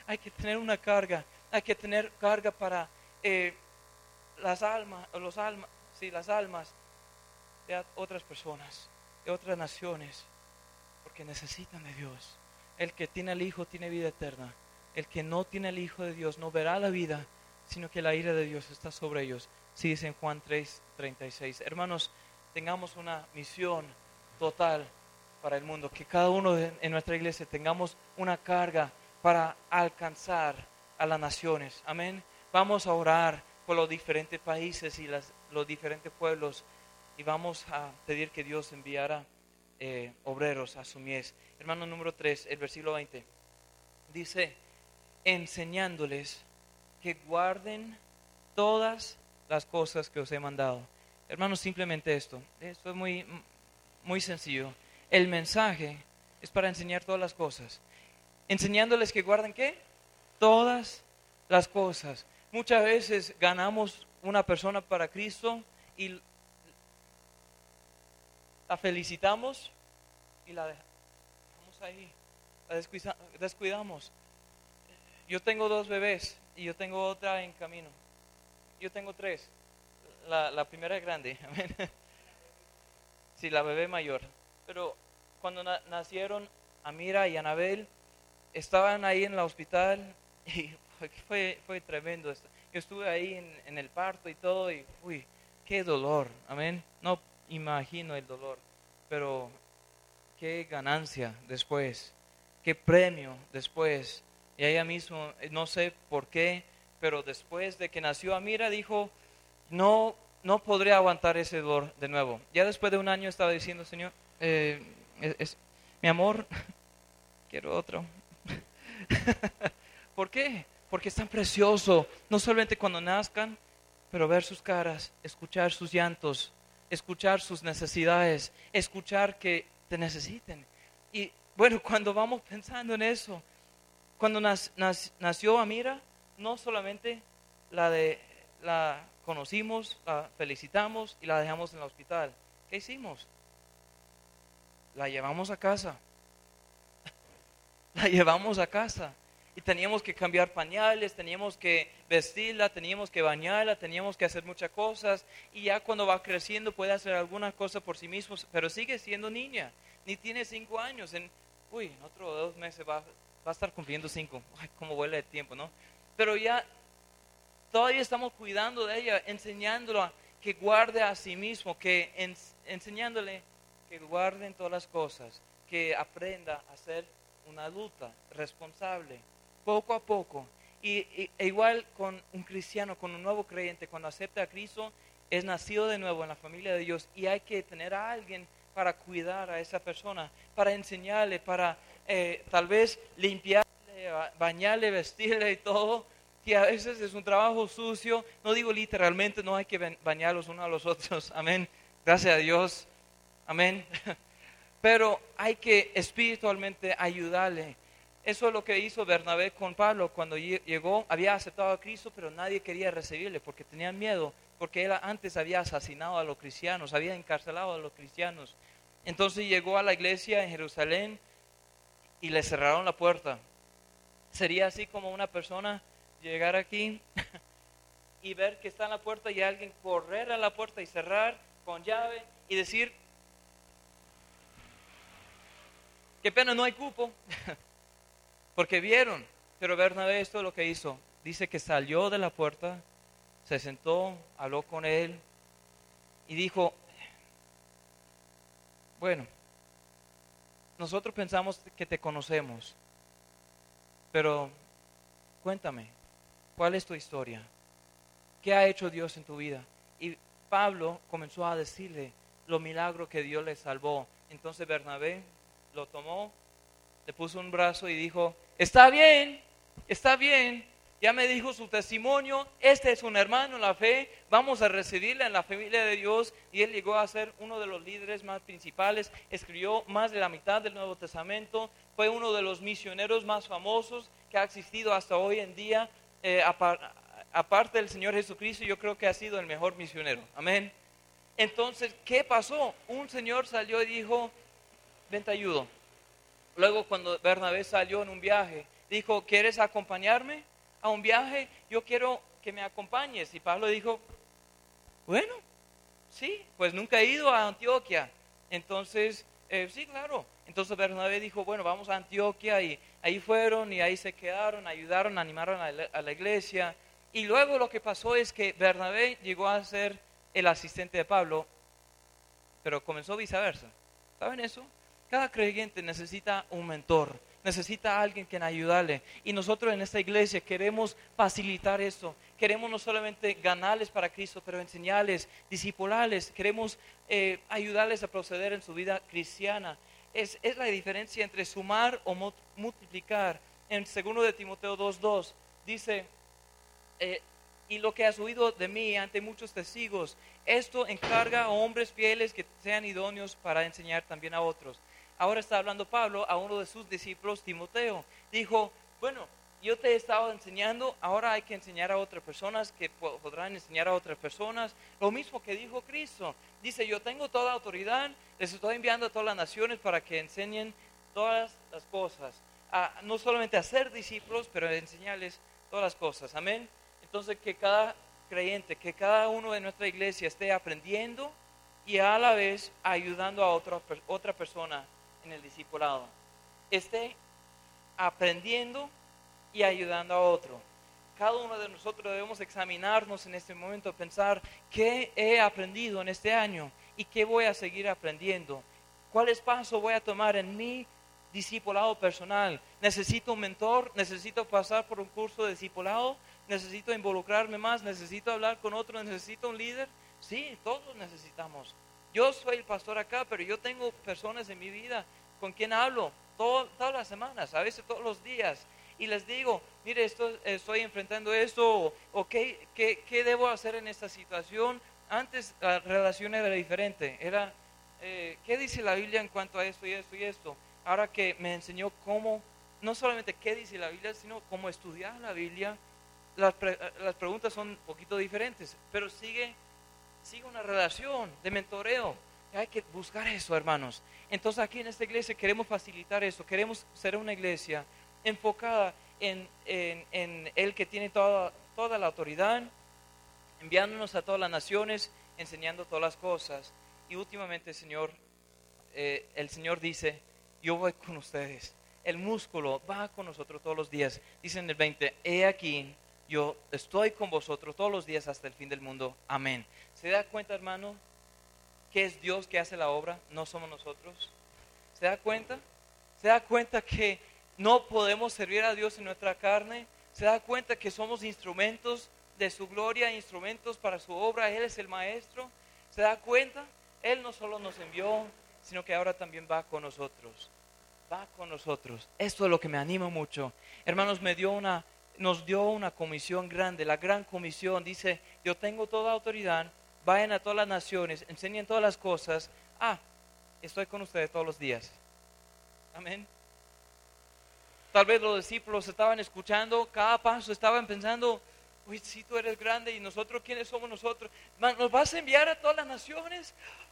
hay que tener una carga, hay que tener carga para las almas de otras personas, de otras naciones, porque necesitan de Dios. El que tiene al Hijo tiene vida eterna. El que no tiene al Hijo de Dios no verá la vida, sino que la ira de Dios está sobre ellos. Sí, dice en Juan 3:36. Hermanos, tengamos una misión total para el mundo, que cada uno en nuestra iglesia tengamos una carga para alcanzar a las naciones. Amén. Vamos a orar por los diferentes países y los diferentes pueblos, y vamos a pedir que Dios enviara obreros a su mies. Hermano, número 3, el versículo 20 dice: enseñándoles que guarden todas las cosas que os he mandado. Hermanos, simplemente esto es muy, muy sencillo. El mensaje es para enseñar todas las cosas. Enseñándoles que guarden, ¿qué? Todas las cosas. Muchas veces ganamos una persona para Cristo y la felicitamos y la dejamos ahí, la descuidamos. Yo tengo 2 bebés y yo tengo otra en camino. Yo tengo 3. La primera es grande. Sí, la bebé mayor. Pero cuando nacieron Amira y Anabel, estaban ahí en el hospital y fue tremendo esto. Yo estuve ahí en el parto y todo, y uy, qué dolor, amén. No imagino el dolor, pero qué ganancia después, qué premio después. Y ella mismo, no sé por qué, pero después de que nació Amira, dijo: no podré aguantar ese dolor de nuevo. Ya después de un año estaba diciendo: Señor, mi amor, quiero otro. ¿Por qué? Porque es tan precioso, no solamente cuando nazcan, pero ver sus caras, escuchar sus llantos, escuchar sus necesidades, escuchar que te necesiten. Y bueno, cuando vamos pensando en eso, cuando nació Amira, no solamente la conocimos, la felicitamos y la dejamos en el hospital. ¿Qué hicimos? La llevamos a casa. La llevamos a casa. Y teníamos que cambiar pañales, teníamos que vestirla, teníamos que bañarla, teníamos que hacer muchas cosas. Y ya cuando va creciendo puede hacer alguna cosa por sí mismo, pero sigue siendo niña. Ni tiene 5 años. En otro 2 meses va a estar cumpliendo 5. Ay, cómo vuela el tiempo, ¿no? Pero ya todavía estamos cuidando de ella, enseñándola que guarde a sí mismo, enseñándole que guarden todas las cosas, que aprenda a ser una adulta responsable, poco a poco. E igual con un cristiano, con un nuevo creyente, cuando acepta a Cristo, es nacido de nuevo en la familia de Dios, y hay que tener a alguien para cuidar a esa persona, para enseñarle, para tal vez limpiarle, bañarle, vestirle y todo, que a veces es un trabajo sucio. No digo literalmente, no hay que bañarlos unos a los otros, amén, gracias a Dios, amén. Pero hay que espiritualmente ayudarle. Eso es lo que hizo Bernabé con Pablo cuando llegó. Había aceptado a Cristo, pero nadie quería recibirle porque tenían miedo, porque él antes había asesinado a los cristianos, había encarcelado a los cristianos. Entonces llegó a la iglesia en Jerusalén y le cerraron la puerta. Sería así como una persona llegar aquí y ver que está en la puerta y alguien correr a la puerta y cerrar con llave y decir: qué pena, no hay cupo. Porque vieron. Pero Bernabé, esto es lo que hizo. Dice que salió de la puerta, se sentó, habló con él y dijo: bueno, nosotros pensamos que te conocemos, pero cuéntame, ¿cuál es tu historia? ¿Qué ha hecho Dios en tu vida? Y Pablo comenzó a decirle los milagros que Dios le salvó. Entonces Bernabé lo tomó, le puso un brazo y dijo: está bien, ya me dijo su testimonio, este es un hermano en la fe, vamos a recibirle en la familia de Dios. Y él llegó a ser uno de los líderes más principales, escribió más de la mitad del Nuevo Testamento, fue uno de los misioneros más famosos que ha existido hasta hoy en día, aparte del Señor Jesucristo. Yo creo que ha sido el mejor misionero, amén. Entonces, ¿qué pasó? Un señor salió y dijo: ven, te ayudo. Luego cuando Bernabé salió en un viaje, dijo, ¿quieres acompañarme a un viaje? Yo quiero que me acompañes. Y Pablo dijo, bueno, sí, pues nunca he ido a Antioquia. Entonces, sí, claro. Entonces Bernabé dijo, bueno, vamos a Antioquia, y ahí fueron y ahí se quedaron, ayudaron, animaron a la iglesia. Y luego lo que pasó es que Bernabé llegó a ser el asistente de Pablo, pero comenzó viceversa. ¿Saben eso? Cada creyente necesita un mentor, necesita a alguien que ayudarle. Y nosotros en esta iglesia queremos facilitar eso. Queremos no solamente ganarles para Cristo, pero enseñarles, discipularles. Queremos ayudarles a proceder en su vida cristiana. Es la diferencia entre sumar o multiplicar. En 2 de Timoteo 2:2 dice, y lo que has oído de mí ante muchos testigos, esto encarga a hombres fieles que sean idóneos para enseñar también a otros. Ahora está hablando Pablo a uno de sus discípulos, Timoteo. Dijo, bueno, yo te he estado enseñando, ahora hay que enseñar a otras personas que podrán enseñar a otras personas. Lo mismo que dijo Cristo. Dice, yo tengo toda autoridad, les estoy enviando a todas las naciones para que enseñen todas las cosas. No solamente a ser discípulos, pero a enseñarles todas las cosas. Amén. Entonces, que cada creyente, que cada uno de nuestra iglesia esté aprendiendo y a la vez ayudando a otra persona en el discipulado. Esté aprendiendo y ayudando a otro. Cada uno de nosotros debemos examinarnos en este momento, pensar qué he aprendido en este año y qué voy a seguir aprendiendo. ¿Cuáles pasos voy a tomar en mi discipulado personal? ¿Necesito un mentor? ¿Necesito pasar por un curso de discipulado? ¿Necesito involucrarme más? ¿Necesito hablar con otros? ¿Necesito un líder? Sí, todos necesitamos. Yo soy el pastor acá, pero yo tengo personas en mi vida con quien hablo todas las semanas, a veces todos los días. Y les digo, mire, estoy enfrentando esto, o ¿qué debo hacer en esta situación? Antes la relación era diferente, era, ¿qué dice la Biblia en cuanto a esto y esto y esto? Ahora que me enseñó cómo, no solamente qué dice la Biblia, sino cómo estudiar la Biblia, las preguntas son un poquito diferentes, pero sigue una relación de mentoreo. Hay que buscar eso, hermanos. Entonces aquí en esta iglesia queremos facilitar eso, queremos ser una iglesia enfocada en el que tiene toda la autoridad, enviándonos a todas las naciones, enseñando todas las cosas. Y últimamente, el Señor dice, yo voy con ustedes. El músculo va con nosotros todos los días. Dice en el 20, he aquí, yo estoy con vosotros todos los días hasta el fin del mundo. Amén. ¿Se da cuenta, hermano, que es Dios que hace la obra? No somos nosotros. ¿Se da cuenta? ¿Se da cuenta que no podemos servir a Dios en nuestra carne? ¿Se da cuenta que somos instrumentos de su gloria, instrumentos para su obra? Él es el maestro. ¿Se da cuenta? Él no solo nos envió, sino que ahora también va con nosotros. Va con nosotros. Esto es lo que me anima mucho. Hermanos, nos dio una comisión grande, la gran comisión. Dice, yo tengo toda autoridad, vayan a todas las naciones, enseñen todas las cosas. Estoy con ustedes todos los días. Amén. Tal vez los discípulos estaban escuchando cada paso, estaban pensando, uy, si tú eres grande, y nosotros, ¿quiénes somos nosotros? ¿Nos vas a enviar a todas las naciones?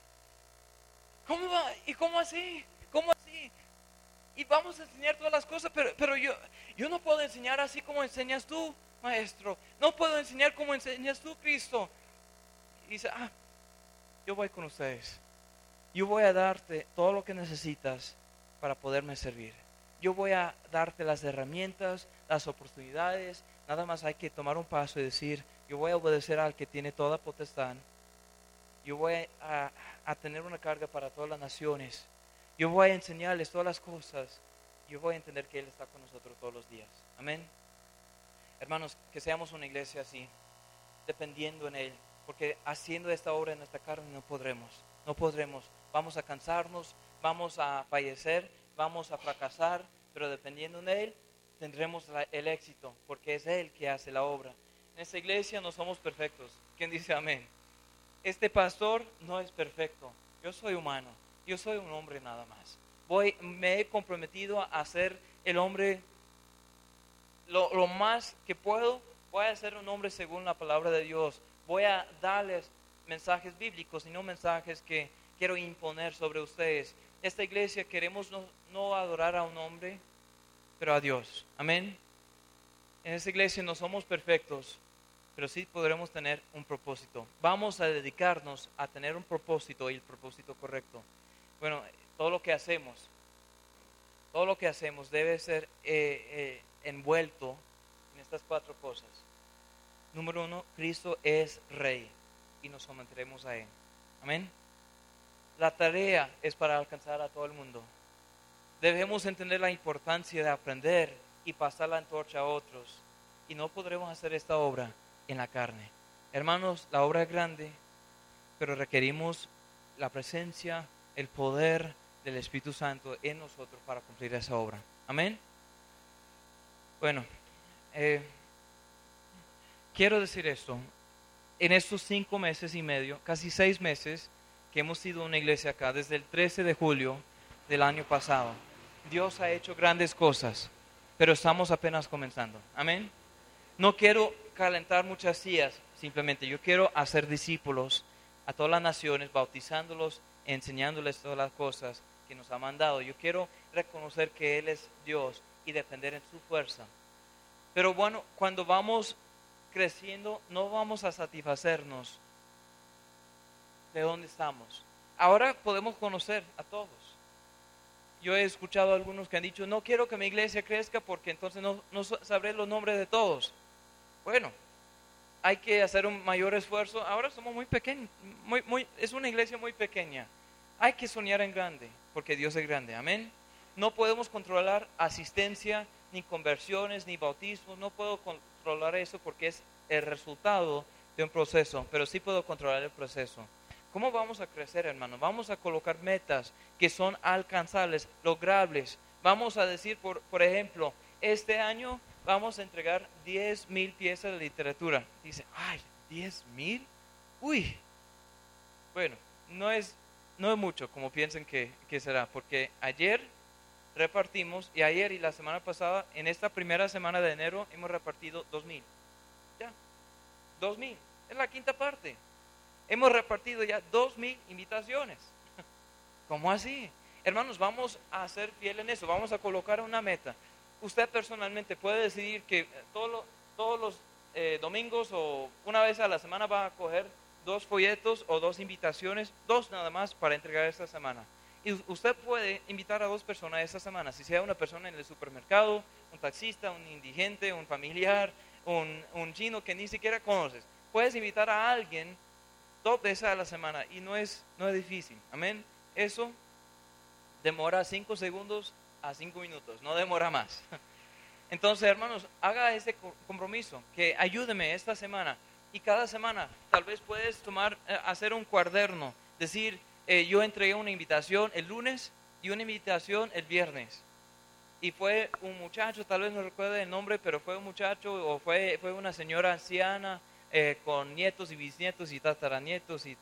¿Cómo va? ¿Y cómo así? ¿Cómo así? Y vamos a enseñar todas las cosas, pero yo no puedo enseñar así como enseñas tú, maestro. No puedo enseñar como enseñas tú, Cristo. Y dice, yo voy con ustedes. Yo voy a darte todo lo que necesitas para poderme servir. Yo voy a darte las herramientas, las oportunidades. Nada más hay que tomar un paso y decir, yo voy a obedecer al que tiene toda potestad. Yo voy a tener una carga para todas las naciones. Yo voy a enseñarles todas las cosas. Yo voy a entender que Él está con nosotros todos los días. Amén. Hermanos, que seamos una iglesia así, dependiendo en Él. Porque haciendo esta obra en nuestra carne no podremos. Vamos a cansarnos, vamos a fallecer, vamos a fracasar. Pero dependiendo en Él, tendremos el éxito. Porque es Él que hace la obra. En esta iglesia no somos perfectos. ¿Quién dice amén? Este pastor no es perfecto. Yo soy humano. Yo soy un hombre nada más. Me he comprometido a ser el hombre lo más que puedo. Voy a ser un hombre según la palabra de Dios. Voy a darles mensajes bíblicos y no mensajes que quiero imponer sobre ustedes. Esta iglesia queremos no adorar a un hombre, pero a Dios. Amén. En esta iglesia no somos perfectos, pero sí podremos tener un propósito. Vamos a dedicarnos a tener un propósito y el propósito correcto. Bueno, todo lo que hacemos debe ser envuelto en estas 4 cosas. Número 1, Cristo es Rey y nos someteremos a Él. Amén. La tarea es para alcanzar a todo el mundo. Debemos entender la importancia de aprender y pasar la antorcha a otros. Y no podremos hacer esta obra en la carne. Hermanos, la obra es grande, pero requerimos la presencia, el poder del Espíritu Santo en nosotros para cumplir esa obra. Amén. Bueno, quiero decir esto. En estos 5 meses y medio, casi 6 meses que hemos sido una iglesia acá, desde el 13 de julio del año pasado, Dios ha hecho grandes cosas, pero estamos apenas comenzando. Amén. No quiero calentar muchas sillas, simplemente yo quiero hacer discípulos a todas las naciones, bautizándolos, enseñándoles todas las cosas que nos ha mandado. Yo quiero reconocer que Él es Dios y depender en su fuerza. Pero bueno, cuando vamos creciendo, no vamos a satisfacernos de dónde estamos. Ahora podemos conocer a todos. Yo he escuchado a algunos que han dicho, no quiero que mi iglesia crezca porque entonces no sabré los nombres de todos. Bueno, hay que hacer un mayor esfuerzo. Ahora somos muy pequeños, es una iglesia muy pequeña. Hay que soñar en grande, porque Dios es grande. Amén. No podemos controlar asistencia, ni conversiones, ni bautismos. No puedo controlar eso porque es el resultado de un proceso, pero sí puedo controlar el proceso. ¿Cómo vamos a crecer, hermanos? Vamos a colocar metas que son alcanzables, logrables. Vamos a decir, por ejemplo, este año vamos a entregar 10,000 piezas de literatura. Dice, ay, 10,000. Uy. Bueno, no es mucho como piensan que será, porque ayer repartimos, y ayer y la semana pasada, en esta primera semana de enero, hemos repartido 2,000. Ya, 2,000. Es la quinta parte. Hemos repartido ya 2,000 invitaciones. ¿Cómo así? Hermanos, vamos a ser fieles en eso. Vamos a colocar una meta. Usted personalmente puede decidir que todos los domingos o una vez a la semana va a coger 2 folletos o 2 invitaciones, 2 nada más para entregar esta semana. Y usted puede invitar a 2 personas esta semana, si sea una persona en el supermercado, un taxista, un indigente, un familiar, un chino que ni siquiera conoces. Puedes invitar a alguien 2 veces a la semana y no es difícil. Amén. Eso demora 5 segundos a 5 minutos, no demora más. Entonces, hermanos, haga ese compromiso, que ayúdeme esta semana. Y cada semana tal vez puedes hacer un cuaderno, decir, yo entregué una invitación el lunes y una invitación el viernes. Y fue un muchacho, tal vez no recuerde el nombre, pero fue un muchacho o fue una señora anciana con nietos y bisnietos y tataranietos y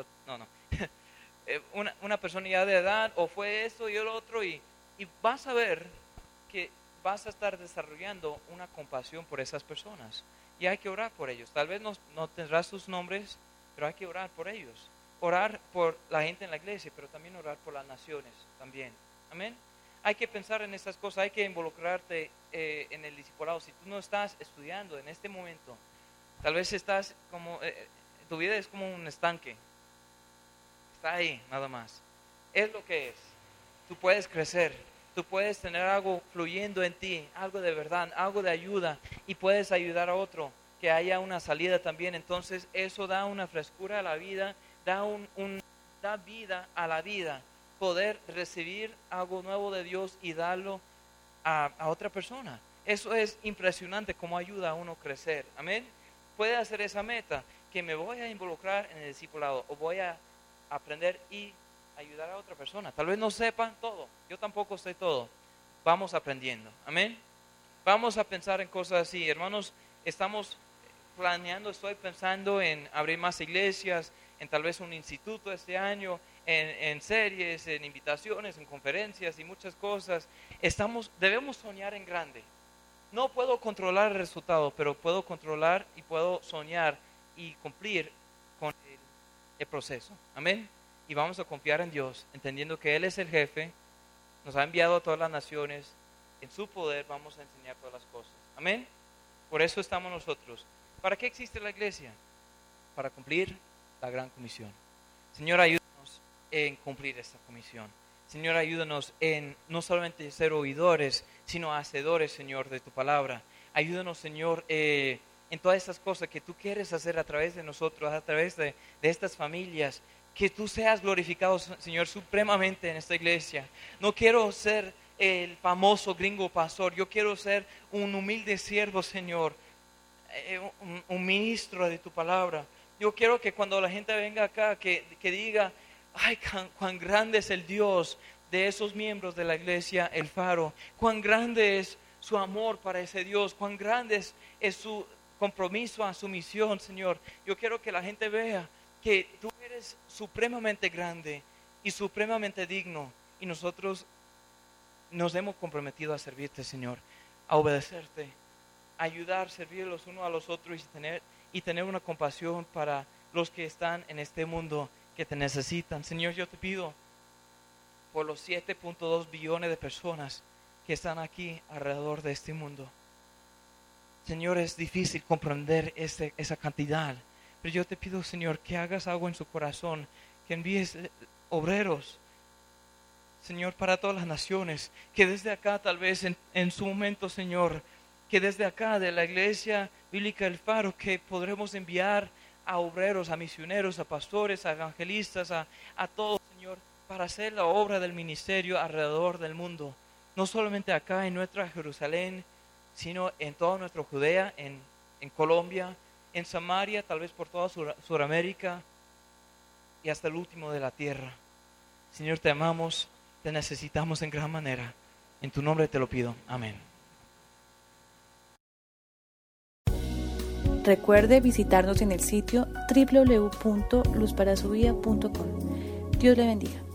una persona ya de edad, o fue eso y el otro, y vas a ver que vas a estar desarrollando una compasión por esas personas. Y hay que orar por ellos. Tal vez no tendrás sus nombres, pero hay que orar por ellos. Orar por la gente en la iglesia, pero también orar por las naciones también. Amén. Hay que pensar en estas cosas, hay que involucrarte en el discipulado. Si tú no estás estudiando en este momento, tal vez estás como, tu vida es como un estanque. Está ahí, nada más. Es lo que es. Tú puedes crecer. Tú puedes tener algo fluyendo en ti, algo de verdad, algo de ayuda, y puedes ayudar a otro, que haya una salida también. Entonces eso da una frescura a la vida, da vida a la vida, poder recibir algo nuevo de Dios y darlo a otra persona. Eso es impresionante cómo ayuda a uno a crecer. Amén. Puede hacer esa meta, que me voy a involucrar en el discipulado, o voy a aprender y ayudar a otra persona. Tal vez no sepan todo, yo tampoco sé todo. Vamos aprendiendo. Amén. Vamos a pensar en cosas así. Hermanos, estamos planeando, estoy pensando en abrir más iglesias, en tal vez un instituto este año, en series, en invitaciones, en conferencias y muchas cosas. Debemos soñar en grande. No puedo controlar el resultado, pero puedo controlar y puedo soñar y cumplir con el proceso. Amén. Y vamos a confiar en Dios, entendiendo que Él es el jefe, nos ha enviado a todas las naciones, en su poder vamos a enseñar todas las cosas. Amén. Por eso estamos nosotros. ¿Para qué existe la iglesia? Para cumplir la gran comisión. Señor, ayúdanos en cumplir esta comisión. Señor, ayúdanos en no solamente ser oidores, sino hacedores, Señor, de tu palabra. Ayúdanos, Señor, en todas estas cosas que tú quieres hacer a través de nosotros, a través de estas familias. Que tú seas glorificado, Señor, supremamente en esta iglesia. No quiero ser el famoso gringo pastor. Yo quiero ser un humilde siervo, Señor, un ministro de tu palabra. Yo quiero que cuando la gente venga acá, que diga, ay, cuán grande es el Dios de esos miembros de la iglesia El Faro. Cuán grande es su amor para ese Dios. Cuán grande es su compromiso a su misión, Señor. Yo quiero que la gente vea que tú eres supremamente grande y supremamente digno. Y nosotros nos hemos comprometido a servirte, Señor, a obedecerte, a ayudar, servir los unos a los otros y tener una compasión para los que están en este mundo que te necesitan. Señor, yo te pido por los 7.2 billones de personas que están aquí alrededor de este mundo. Señor, es difícil comprender esa cantidad, pero yo te pido, Señor, que hagas algo en su corazón, que envíes obreros, Señor, para todas las naciones, que desde acá tal vez en su momento, Señor, que desde acá de la Iglesia Bíblica El Faro, que podremos enviar a obreros, a misioneros, a pastores, a evangelistas, a todos, Señor, para hacer la obra del ministerio alrededor del mundo. No solamente acá en nuestra Jerusalén, sino en toda nuestra Judea, en Colombia, en Samaria, tal vez por toda Sudamérica y hasta el último de la tierra. Señor, te amamos, te necesitamos en gran manera. En tu nombre te lo pido. Amén. Recuerde visitarnos en el sitio www.luzparasuvida.com. Dios le bendiga.